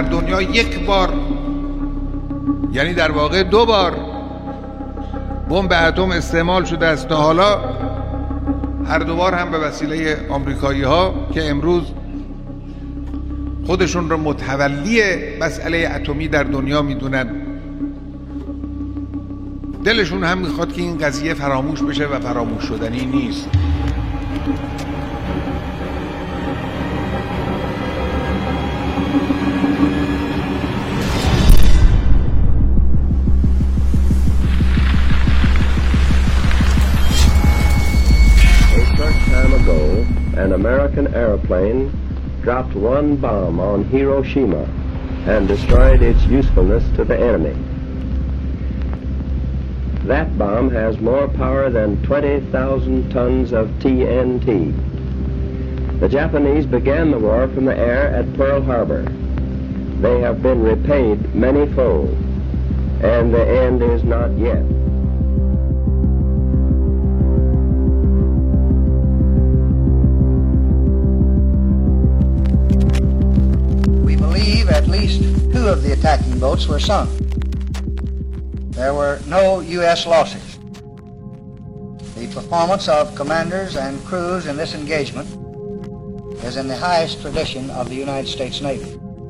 در دنیا یک بار، یعنی در واقع 2 بار بمب اتم استعمال شده است تا حالا، هر 2 بار هم به وسیله آمریکایی ها که امروز خودشون رو متولی مسئله اتمی در دنیا میدونن. دلشون هم میخواد که این قضیه فراموش بشه و فراموش شدنی نیست. An American airplane dropped 1 bomb on Hiroshima and destroyed its usefulness to the enemy. That bomb has more power than 20,000 tons of TNT. The Japanese began the war from the air at Pearl Harbor. They have been repaid many-fold, and the end is not yet. At least 2 of the attacking boats were sunk. There were no U.S. losses. The performance of commanders and crews in this engagement is in the highest tradition of the United States Navy.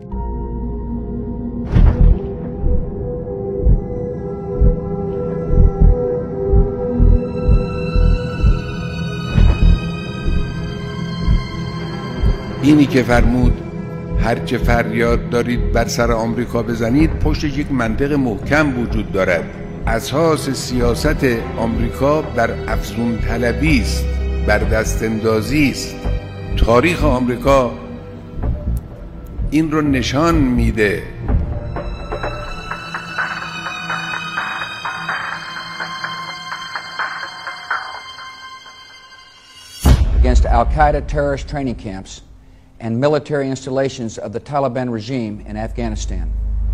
اینی که فرمود هر چه فریاد دارید بر سر آمریکا بزنید، پشتش یک منطق محکم وجود دارد. اساس سیاست آمریکا بر افزون طلبی است، بر دست اندازی است. تاریخ آمریکا این رو نشان میده. Against Al-Qaeda terrorist training camps and military installations of the Taliban regime in Afghanistan.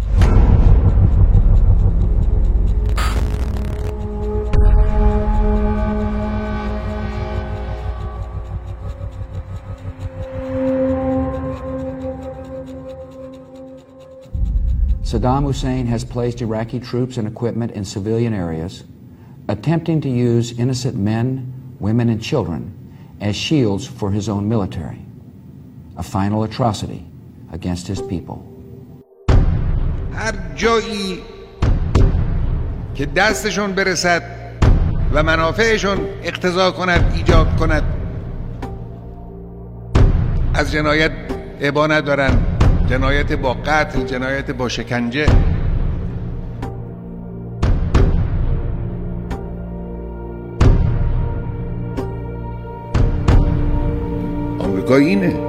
Saddam Hussein has placed Iraqi troops and equipment in civilian areas, attempting to use innocent men, women, and children as shields for his own military. A final atrocity against his people. هر جایی که دستشون برسد و منافعشون اقتضا کند، ایجاب کند، از جنایت ابا ندارن. جنایت با قتل، جنایت با شکنجه. آمریکا اینه.